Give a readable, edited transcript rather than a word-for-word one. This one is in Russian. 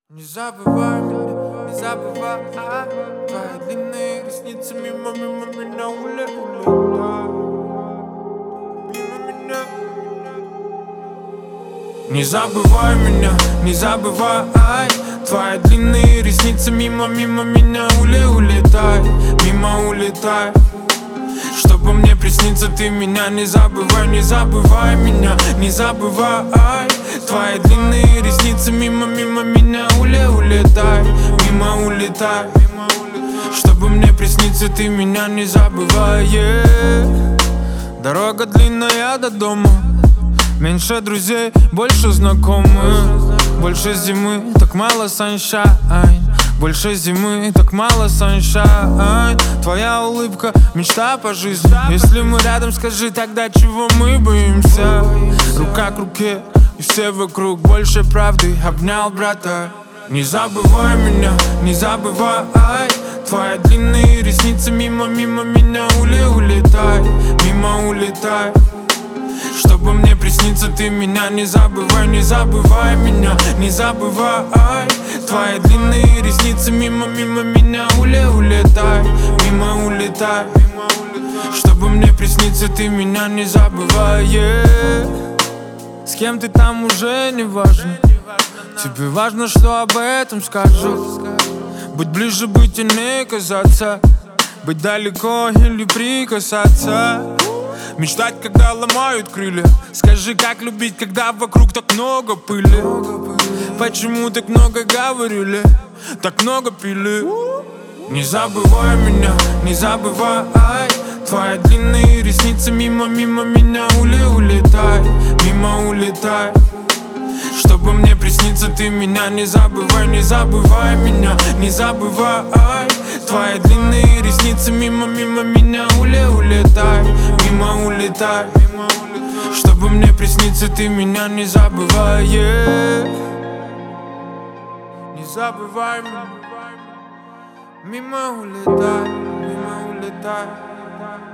Не забывай меня, не забывай. Твои длинные ресницы мимо меня улетают. Мимо меня. Не забывай меня, не забывай. Твои длинные ресницы мимо меня улетай, мимо улетай. Чтобы мне присниться, ты меня не забывай, не забывай меня, не забывай. Твои длинные ресницы мимо меня улетай, мимо улетай. Чтобы мне присниться, ты меня не забывай. Дорога длинная до дома, меньше друзей, больше знакомых. Больше зимы, так мало sunshine. Больше зимы, так мало sunshine. Твоя улыбка, мечта по жизни. Если мы рядом, скажи тогда, чего мы боимся. Рука к руке, и все вокруг больше правды. Обнял брата. Не забывай меня, не забывай. Твои длинные ресницы мимо меня улетай, мимо улетай. Чтобы мне присниться, ты меня не забывай, не забывай меня, не забывай. Твои длинные ресницы мимо меня улетай, мимо улетай. Чтобы мне присниться, ты меня не забывай. С кем ты там уже не важно, тебе важно, что об этом скажут. Быть ближе, быть и не казаться, быть далеко или прикасаться. Мечтать, когда ломают крылья. Скажи, как любить, когда вокруг так много пыли. Почему так много говорили, так много пили. Не забывай меня, не забывай. Твои длинные ресницы мимо меня улетай, мимо улетай. Чтобы мне присниться, ты меня не забывай, не забывай меня, не забывай. Твои длинные ресницы мимо меня улетай, мимо улетай. Чтобы мне присниться, ты меня не забывай. Не забывай меня, мимо улетай, мимо улетай.